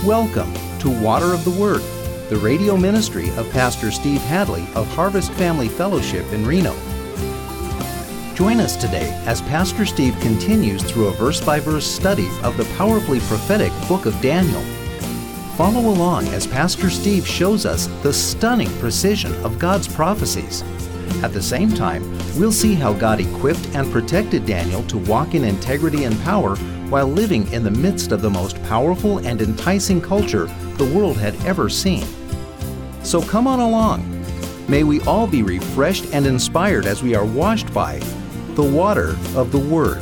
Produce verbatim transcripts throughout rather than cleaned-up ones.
Welcome to Water of the Word, the radio ministry of Pastor Steve Hadley of Harvest Family Fellowship in Reno. Join us today as Pastor Steve continues through a verse-by-verse study of the powerfully prophetic book of Daniel. Follow along as Pastor Steve shows us the stunning precision of God's prophecies. At the same time, we'll see how God equipped and protected Daniel to walk in integrity and power while living in the midst of the most powerful and enticing culture the world had ever seen. So come on along. May we all be refreshed and inspired as we are washed by the water of the Word.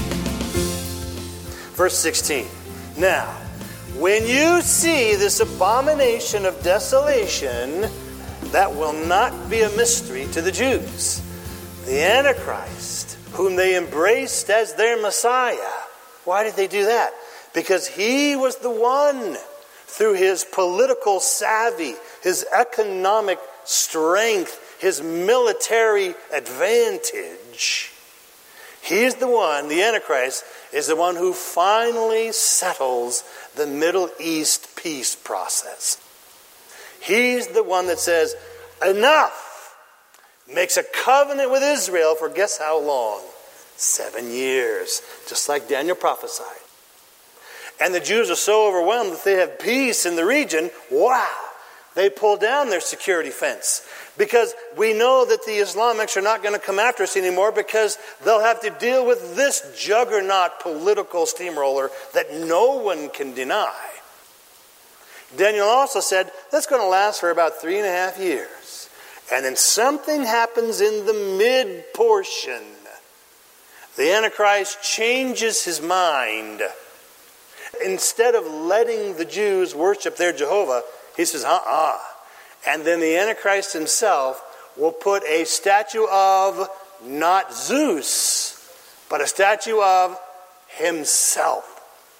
Verse sixteen. Now, when you see this abomination of desolation, that will not be a mystery to the Jews. The Antichrist, whom they embraced as their Messiah. Why did they do that? Because he was the one, through his political savvy, his economic strength, his military advantage. He's the one, the Antichrist, is the one who finally settles the Middle East peace process. He's the one that says, enough! Makes a covenant with Israel for guess how long? Seven years. Just like Daniel prophesied. And the Jews are so overwhelmed that they have peace in the region. Wow! They pull down their security fence. Because we know that the Islamics are not going to come after us anymore because they'll have to deal with this juggernaut political steamroller that no one can deny. Daniel also said, that's going to last for about three and a half years. And then something happens in the mid-portion. The Antichrist changes his mind. Instead of letting the Jews worship their Jehovah, he says, uh-uh. And then the Antichrist himself will put a statue of not Zeus, but a statue of himself.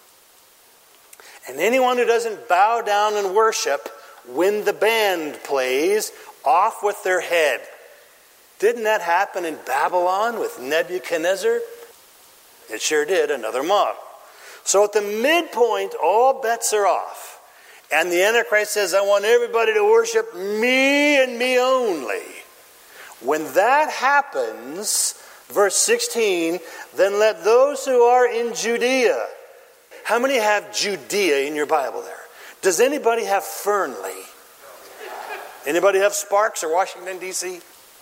And anyone who doesn't bow down and worship when the band plays, off with their head. Didn't that happen in Babylon with Nebuchadnezzar? It sure did, another model. So at the midpoint, all bets are off. And the Antichrist says, I want everybody to worship me and me only. When that happens, verse sixteen, then let those who are in Judea. How many have Judea in your Bible there? Does anybody have Fernley? Anybody have Sparks or Washington, D C?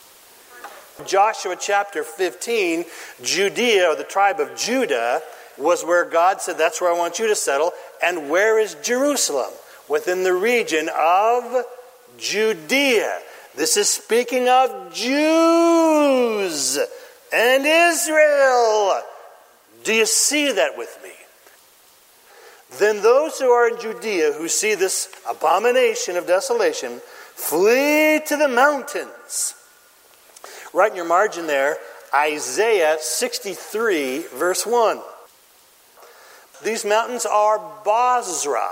Joshua chapter fifteen, Judea, or the tribe of Judah, was where God said, that's where I want you to settle. And where is Jerusalem? Within the region of Judea. This is speaking of Jews and Israel. Do you see that with me? Then those who are in Judea, who see this abomination of desolation, flee to the mountains. Right in your margin there, Isaiah sixty-three, verse one. These mountains are Bozrah.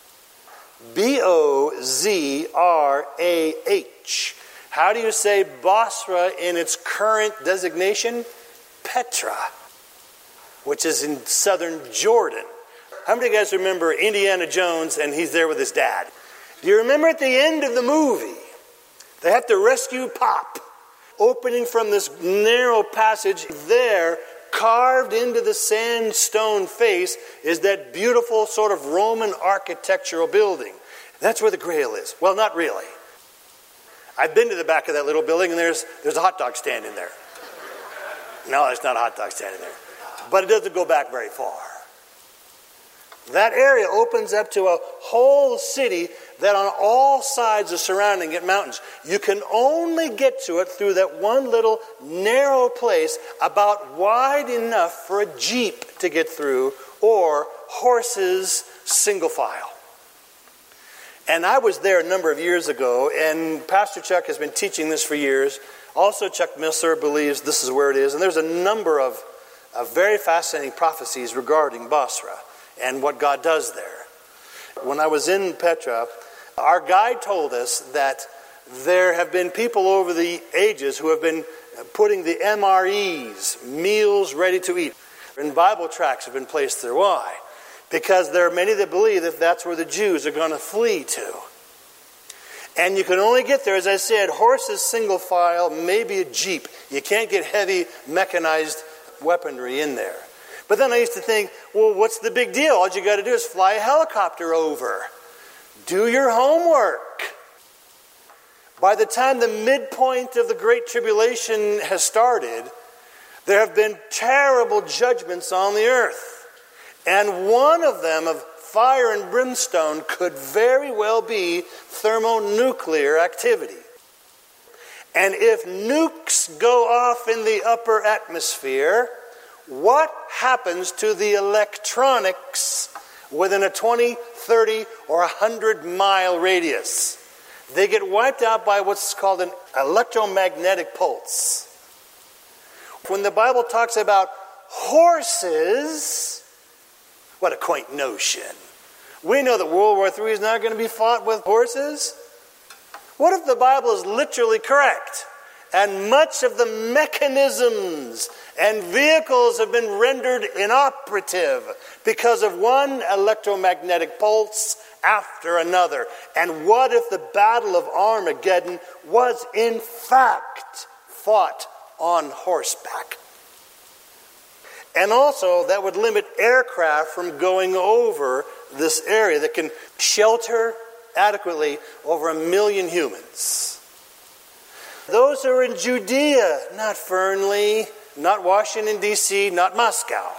B O Z R A H. How do you say Bozrah in its current designation? Petra, which is in southern Jordan. How many of you guys remember Indiana Jones and he's there with his dad? Do you remember at the end of the movie, they have to rescue Pop? Opening from this narrow passage there, carved into the sandstone face, is that beautiful sort of Roman architectural building. That's where the Grail is. Well, not really. I've been to the back of that little building and there's, there's a hot dog stand in there. No, there's not a hot dog stand in there. But it doesn't go back very far. That area opens up to a whole city that on all sides are surrounding it mountains. You can only get to it through that one little narrow place about wide enough for a Jeep to get through or horses single file. And I was there a number of years ago, and Pastor Chuck has been teaching this for years. Also, Chuck Missler believes this is where it is. And there's a number of, of very fascinating prophecies regarding Bozrah and what God does there. When I was in Petra, our guide told us that there have been people over the ages who have been putting the M R Es, meals ready to eat, and Bible tracts have been placed there. Why? because there are many that believe that that's where the Jews are going to flee to. And you can only get there, as I said, horses single file, maybe a jeep. You can't get heavy mechanized weaponry in there. But then I used to think, well, what's the big deal? All you got to do is fly a helicopter over. Do your homework. By the time the midpoint of the Great Tribulation has started, there have been terrible judgments on the earth. And one of them, of fire and brimstone, could very well be thermonuclear activity. And if nukes go off in the upper atmosphere, what happens to the electronics within a twenty, thirty, or one hundred mile radius? They get wiped out by what's called an electromagnetic pulse. When the Bible talks about horses, what a quaint notion. We know that World War Three is not going to be fought with horses. What if the Bible is literally correct? And much of the mechanisms and vehicles have been rendered inoperative because of one electromagnetic pulse after another. And what if the Battle of Armageddon was in fact fought on horseback? And also that would limit aircraft from going over this area that can shelter adequately over a million humans. Those who are in Judea, not Fernley, not Washington, D C, not Moscow.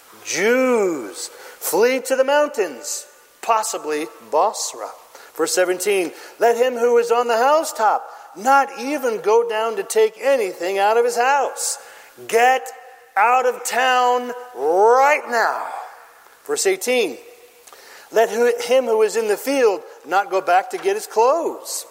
Jews, flee to the mountains, possibly Bosra. Verse seventeen, let him who is on the housetop not even go down to take anything out of his house. Get out of town right now. Verse eighteen, let him who is in the field not go back to get his clothes.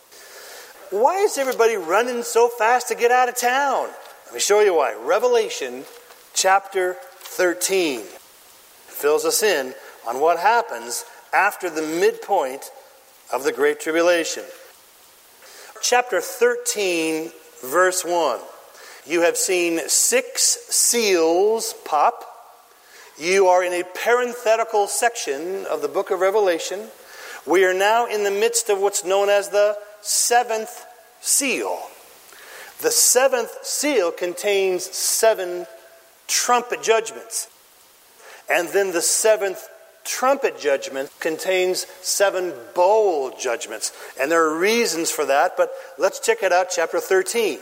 Why is everybody running so fast to get out of town? Let me show you why. Revelation chapter thirteen fills us in on what happens after the midpoint of the Great Tribulation. Chapter thirteen, verse one. You have seen six seals pop. You are in a parenthetical section of the book of Revelation. We are now in the midst of what's known as the seventh seal. The seventh seal contains seven trumpet judgments. And then the seventh trumpet judgment contains seven bowl judgments. And there are reasons for that, but let's check it out, chapter thirteen.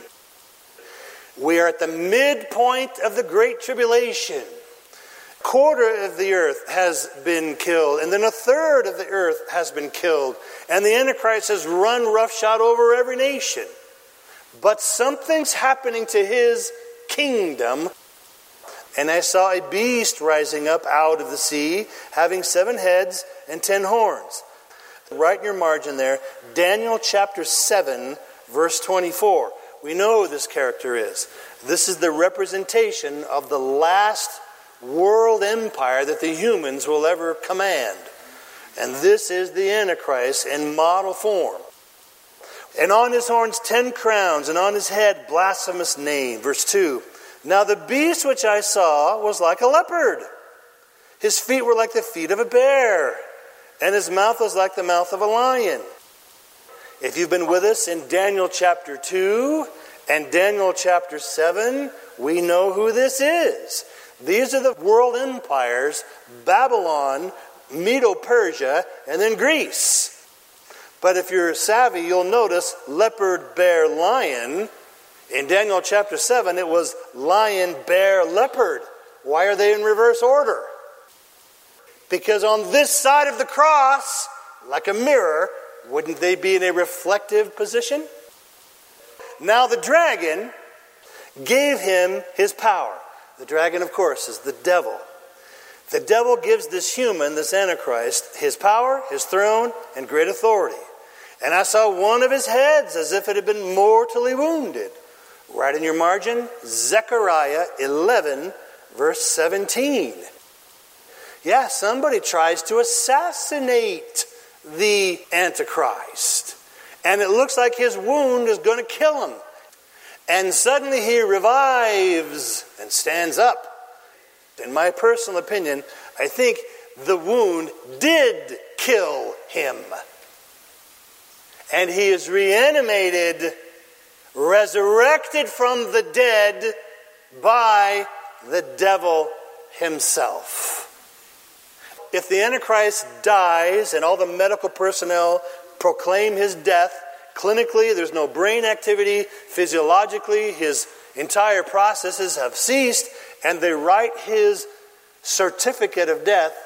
We are at the midpoint of the Great Tribulation. A quarter of the earth has been killed, and then a third of the earth has been killed. And the Antichrist has run roughshod over every nation. But something's happening to his kingdom. And I saw a beast rising up out of the sea, having seven heads and ten horns. Right in your margin there, Daniel chapter seven, verse twenty-four. We know who this character is. This is the representation of the last world empire that the humans will ever command. And this is the Antichrist in model form. And on his horns ten crowns, and on his head blasphemous name. Verse two. Now the beast which I saw was like a leopard. His feet were like the feet of a bear, and his mouth was like the mouth of a lion. If you've been with us in Daniel chapter two and Daniel chapter seven, we know who this is. These are the world empires: Babylon, Medo-Persia, and then Greece. But if you're savvy, you'll notice leopard, bear, lion. In Daniel chapter seven, it was lion, bear, leopard. Why are they in reverse order? Because on this side of the cross, like a mirror, wouldn't they be in a reflective position? Now the dragon gave him his power. The dragon, of course, is the devil. The devil gives this human, this Antichrist, his power, his throne, and great authority. And I saw one of his heads as if it had been mortally wounded. Right in your margin, Zechariah eleven, verse seventeen. Yeah, somebody tries to assassinate the Antichrist. And it looks like his wound is going to kill him. And suddenly he revives and stands up. In my personal opinion, I think the wound did kill him. And he is reanimated, resurrected from the dead by the devil himself. If the Antichrist dies and all the medical personnel proclaim his death, clinically there's no brain activity, physiologically his entire processes have ceased, and they write his certificate of death,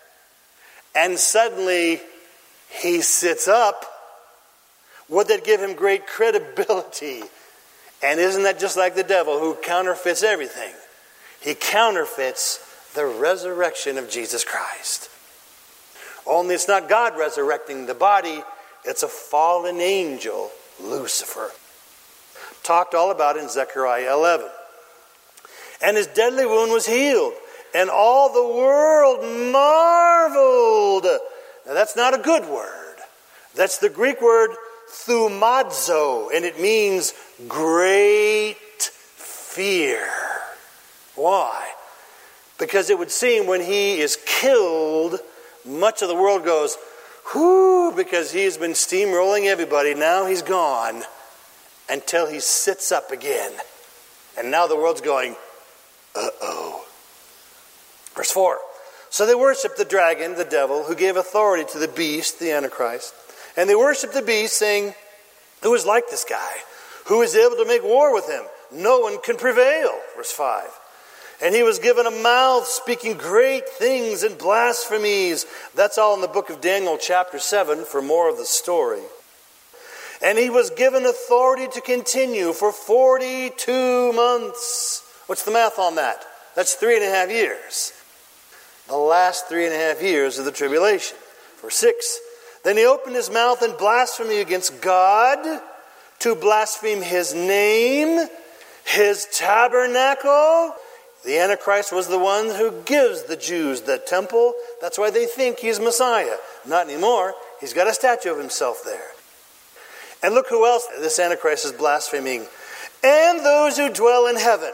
and suddenly he sits up, would that give him great credibility? And isn't that just like the devil who counterfeits everything? He counterfeits the resurrection of Jesus Christ. Only it's not God resurrecting the body, it's a fallen angel, Lucifer. Talked all about in Zechariah eleven. And his deadly wound was healed, and all the world marveled. Now that's not a good word. That's the Greek word thumadzo, and it means great fear. Why? Because it would seem when he is killed, much of the world goes, whoo, because he's been steamrolling everybody. Now he's gone until he sits up again. And now the world's going, uh-oh. Verse four. So they worshiped the dragon, the devil, who gave authority to the beast, the Antichrist. And they worshiped the beast, saying, who is like this guy? Who is able to make war with him? No one can prevail. Verse five. And he was given a mouth speaking great things and blasphemies. That's all in the book of Daniel chapter seven for more of the story. And he was given authority to continue for forty-two months. What's the math on that? That's three and a half years. The last three and a half years of the tribulation. Verse six. Then he opened his mouth in blasphemy against God, to blaspheme his name, his tabernacle. The Antichrist was the one who gives the Jews the temple. That's why they think he's Messiah. Not anymore. He's got a statue of himself there. And look who else this Antichrist is blaspheming. And those who dwell in heaven.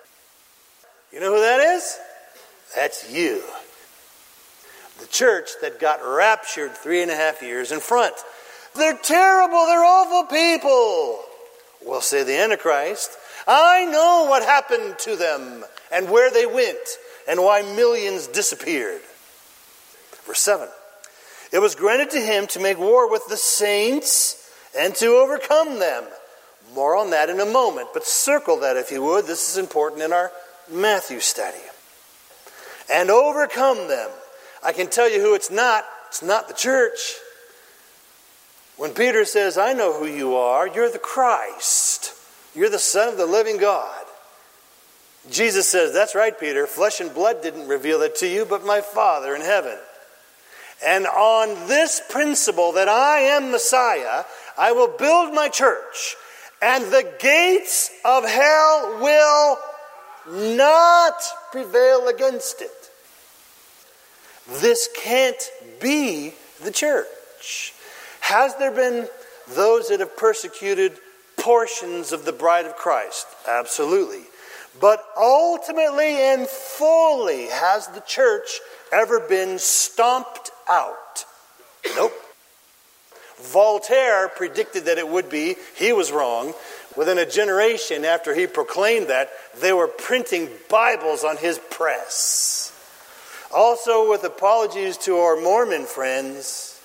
You know who that is? That's you. The church that got raptured three and a half years in front. They're terrible. They're awful people. Will say the Antichrist. I know what happened to them and where they went and why millions disappeared. Verse seven. It was granted to him to make war with the saints and to overcome them. More on that in a moment, but circle that if you would. This is important in our Matthew study. And overcome them. I can tell you who it's not. It's not the church. When Peter says, I know who you are, you're the Christ. You're the Son of the living God. Jesus says, that's right, Peter. Flesh and blood didn't reveal it to you, but my Father in heaven. And on this principle that I am Messiah, I will build my church, and the gates of hell will not prevail against it. This can't be the church. Has there been those that have persecuted portions of the bride of Christ? Absolutely. But ultimately and fully, has the church ever been stomped out? Nope. Voltaire predicted that it would be. He was wrong. Within a generation after he proclaimed that, they were printing Bibles on his press. Also, with apologies to our Mormon friends,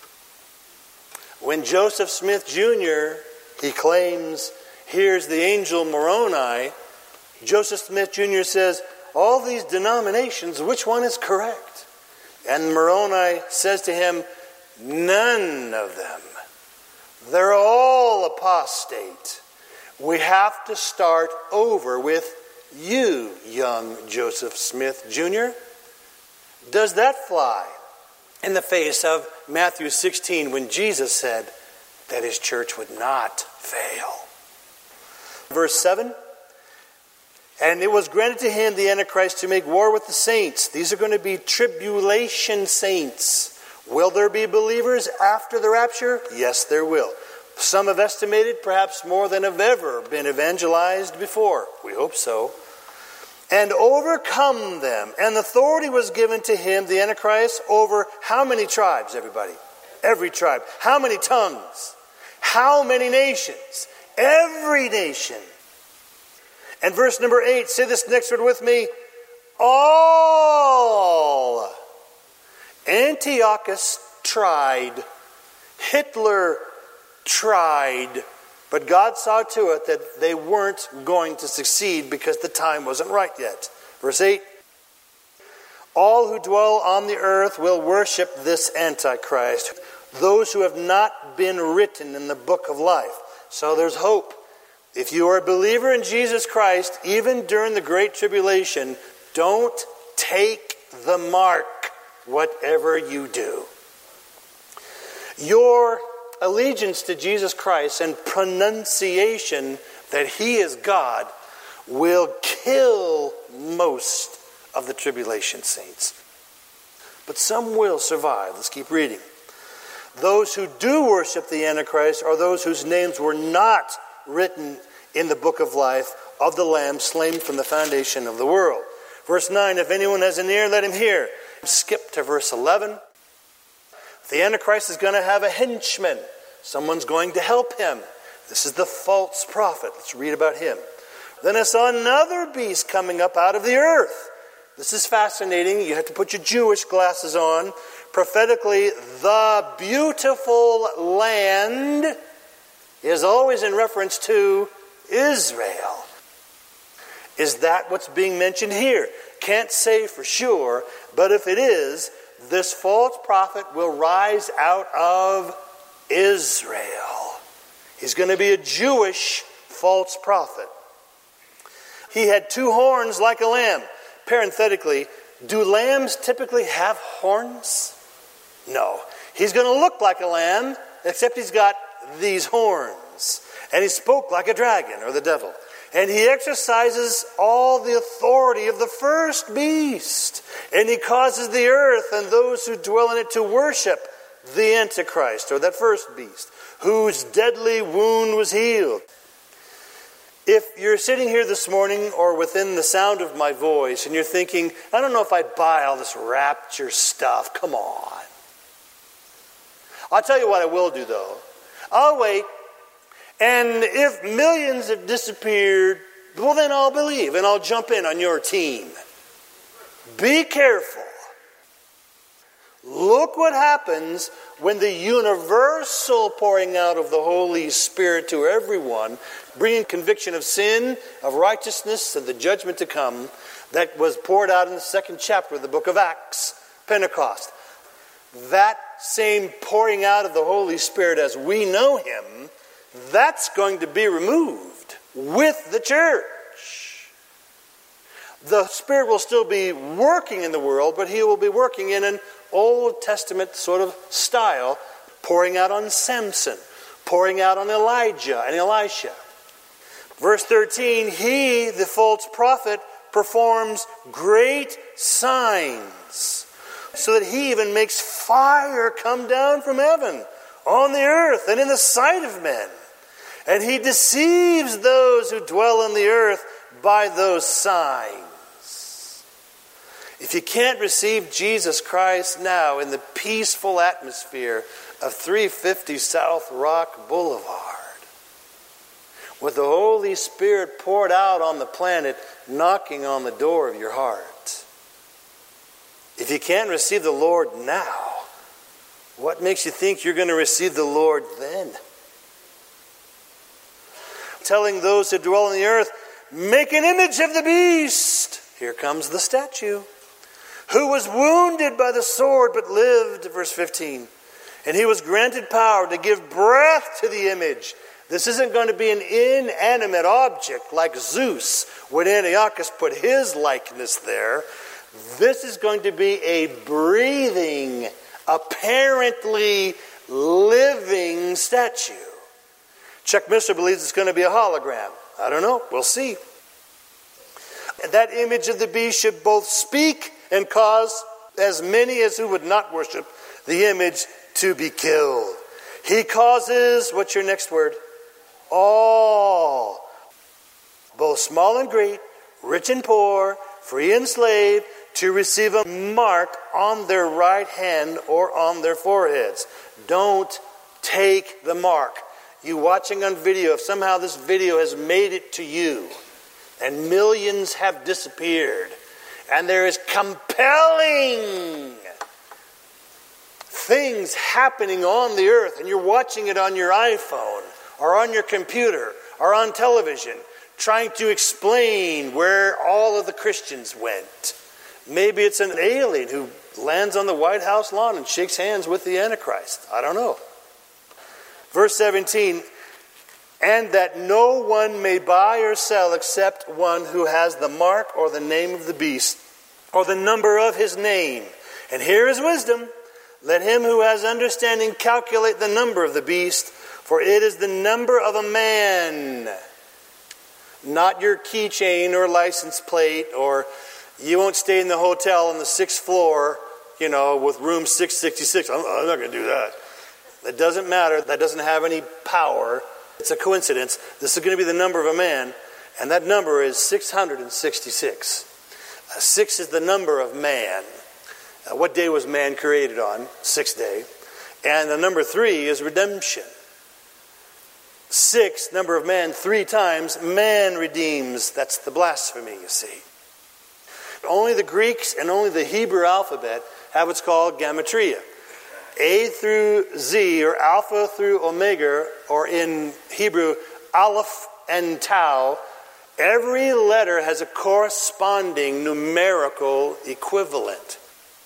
when Joseph Smith Junior, he claims, hears the angel Moroni, Joseph Smith Junior says, all these denominations, which one is correct? And Moroni says to him, none of them. They're all apostate. We have to start over with you, young Joseph Smith Junior Does that fly in the face of Matthew sixteen when Jesus said that his church would not fail? Verse seven. And it was granted to him, the Antichrist, to make war with the saints. These are going to be tribulation saints. Will there be believers after the rapture? Yes, there will. Some have estimated perhaps more than have ever been evangelized before. We hope so. and overcome them. And authority was given to him, the Antichrist, over how many tribes, everybody? Every tribe. How many tongues? How many nations? Every nation. And verse number eight, say this next word with me. All. Antiochus tried. Hitler tried. But God saw to it that they weren't going to succeed because the time wasn't right yet. Verse eight. All who dwell on the earth will worship this Antichrist. Those who have not been written in the book of life. So there's hope. If you are a believer in Jesus Christ, even during the Great Tribulation, don't take the mark, whatever you do. Your allegiance to Jesus Christ and pronunciation that He is God will kill most of the tribulation saints. But some will survive. Let's keep reading. Those who do worship the Antichrist are those whose names were not written in the book of life of the Lamb slain from the foundation of the world. Verse nine, if anyone has an ear, let him hear. Skip to verse eleven. The Antichrist is going to have a henchman. Someone's going to help him. This is the false prophet. Let's read about him. Then I saw another beast coming up out of the earth. This is fascinating. You have to put your Jewish glasses on. Prophetically, the beautiful land is always in reference to Israel. Is that what's being mentioned here? Can't say for sure, but if it is, this false prophet will rise out of Israel. He's going to be a Jewish false prophet. He had two horns like a lamb. Parenthetically, do lambs typically have horns? No. He's going to look like a lamb, except he's got these horns. And he spoke like a dragon, or the devil. And he exercises all the authority of the first beast. And he causes the earth and those who dwell in it to worship the Antichrist, or that first beast, whose deadly wound was healed. If you're sitting here this morning or within the sound of my voice and you're thinking, I don't know if I buy all this rapture stuff, come on. I'll tell you what I will do though. I'll wait, and if millions have disappeared, well then I'll believe and I'll jump in on your team. Be careful. Look what happens when the universal pouring out of the Holy Spirit to everyone, bringing conviction of sin, of righteousness, and the judgment to come, that was poured out in the second chapter of the book of Acts, Pentecost. That same pouring out of the Holy Spirit as we know Him, that's going to be removed with the church. The Spirit will still be working in the world, but He will be working in an Old Testament sort of style, pouring out on Samson, pouring out on Elijah and Elisha. Verse thirteen, he, the false prophet, performs great signs, so that he even makes fire come down from heaven on the earth and in the sight of men. And he deceives those who dwell on the earth by those signs. If you can't receive Jesus Christ now in the peaceful atmosphere of three fifty South Rock Boulevard, with the Holy Spirit poured out on the planet, knocking on the door of your heart, if you can't receive the Lord now, what makes you think you're going to receive the Lord then? Telling those who dwell on the earth, make an image of the beast. Here comes the statue. Who was wounded by the sword but lived, verse fifteen. And he was granted power to give breath to the image. This isn't going to be an inanimate object like Zeus when Antiochus put his likeness there. This is going to be a breathing, apparently living statue. Chuck Missler believes it's going to be a hologram. I don't know. We'll see. That image of the beast should both speak and cause as many as who would not worship the image to be killed. He causes, what's your next word? All, both small and great, rich and poor, free and slave, to receive a mark on their right hand or on their foreheads. Don't take the mark. You watching on video, if somehow this video has made it to you, and millions have disappeared, and there is compelling things happening on the earth, and you're watching it on your iPhone, or on your computer, or on television, trying to explain where all of the Christians went. Maybe it's an alien who lands on the White House lawn and shakes hands with the Antichrist. I don't know. Verse seventeen, and that no one may buy or sell except one who has the mark or the name of the beast, or the number of his name. And here is wisdom. Let him who has understanding calculate the number of the beast, for it is the number of a man. Not your keychain or license plate, or you won't stay in the hotel on the sixth floor, you know, with room six sixty-six. I'm, I'm not going to do that. That doesn't matter. That doesn't have any power. It's a coincidence. This is going to be the number of a man, and that number is six hundred sixty-six. Uh, six is the number of man. Uh, what day was man created on? Sixth day. And the number three is redemption. Six, number of man, three times, man redeems. That's the blasphemy, you see. Only the Greeks and only the Hebrew alphabet have what's called gematria. A through Z, or Alpha through Omega, or in Hebrew, Aleph and Tau, every letter has a corresponding numerical equivalent.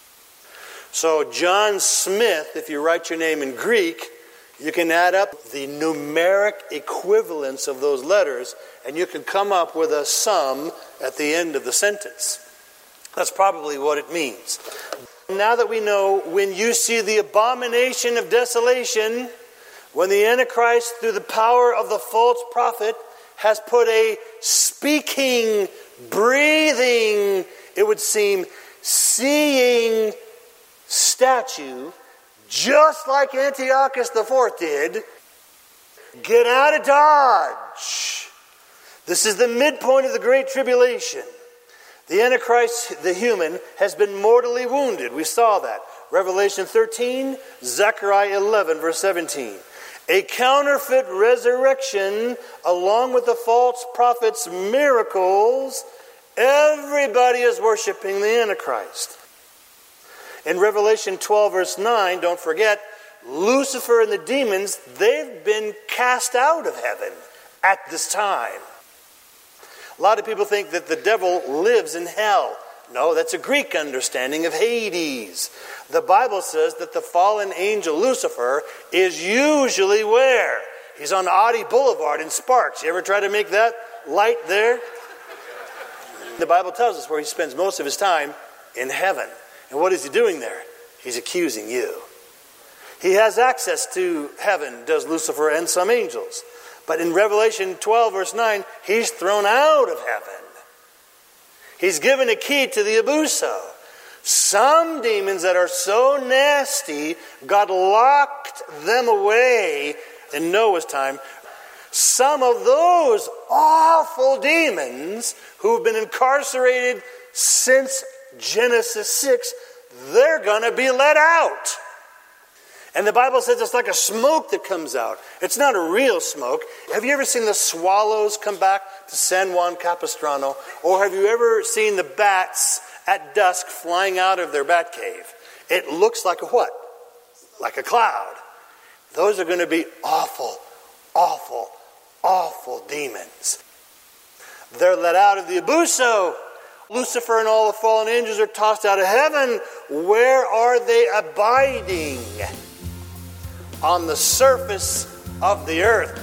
So John Smith, if you write your name in Greek, you can add up the numeric equivalence of those letters, and you can come up with a sum at the end of the sentence. That's probably what it means. Now that we know, when you see the abomination of desolation, when the Antichrist, through the power of the false prophet, has put a speaking, breathing, it would seem, seeing statue, just like Antiochus the Fourth did, get out of Dodge. This is the midpoint of the Great Tribulation. The Antichrist, the human, has been mortally wounded. We saw that. Revelation thirteen, Zechariah eleven, verse seventeen. A counterfeit resurrection, along with the false prophet's miracles. Everybody is worshiping the Antichrist. In Revelation twelve, verse nine, don't forget, Lucifer and the demons, they've been cast out of heaven at this time. A lot of people think that the devil lives in hell. No, that's a Greek understanding of Hades. The Bible says that the fallen angel Lucifer is usually where? He's on Audi Boulevard in Sparks. You ever try to make that light there? The Bible tells us where he spends most of his time, in heaven. And what is he doing there? He's accusing you. He has access to heaven, does Lucifer and some angels. But in Revelation twelve, verse nine, he's thrown out of heaven. He's given a key to the abuso. Some demons that are so nasty, God locked them away in Noah's time. Some of those awful demons who've been incarcerated since Genesis six, they're going to be let out. And the Bible says it's like a smoke that comes out. It's not a real smoke. Have you ever seen the swallows come back to San Juan Capistrano? Or have you ever seen the bats at dusk flying out of their bat cave? It looks like a what? Like a cloud. Those are going to be awful, awful, awful demons. They're let out of the abuso. Lucifer and all the fallen angels are tossed out of heaven. Where are they abiding? On the surface of the earth.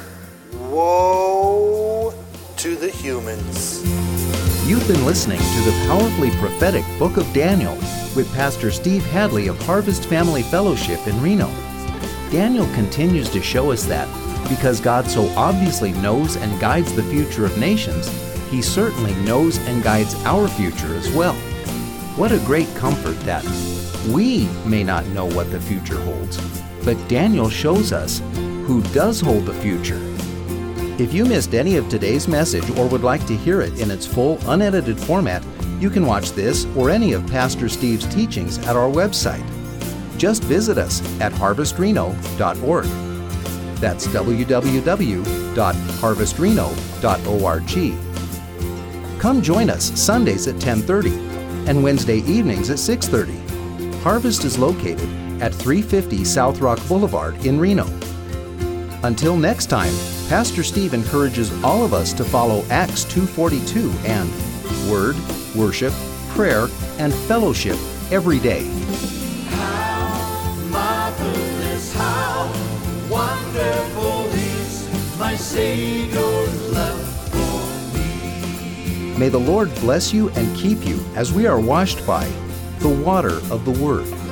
Woe to the humans. You've been listening to the powerfully prophetic Book of Daniel with Pastor Steve Hadley of Harvest Family Fellowship in Reno. Daniel continues to show us that because God so obviously knows and guides the future of nations, He certainly knows and guides our future as well. What a great comfort that we may not know what the future holds, but Daniel shows us who does hold the future. If you missed any of today's message or would like to hear it in its full, unedited format, You can watch this or any of Pastor Steve's teachings at our website. Just visit us at harvest reno dot org. That's w w w dot harvest reno dot org. Come join us Sundays at ten thirty and Wednesday evenings at six thirty. Harvest is located at three fifty South Rock Boulevard in Reno. Until next time, Pastor Steve encourages all of us to follow Acts two forty-two and Word, Worship, Prayer, and Fellowship every day. How marvelous, how wonderful is my Savior's love for me. May the Lord bless you and keep you as we are washed by the water of the Word.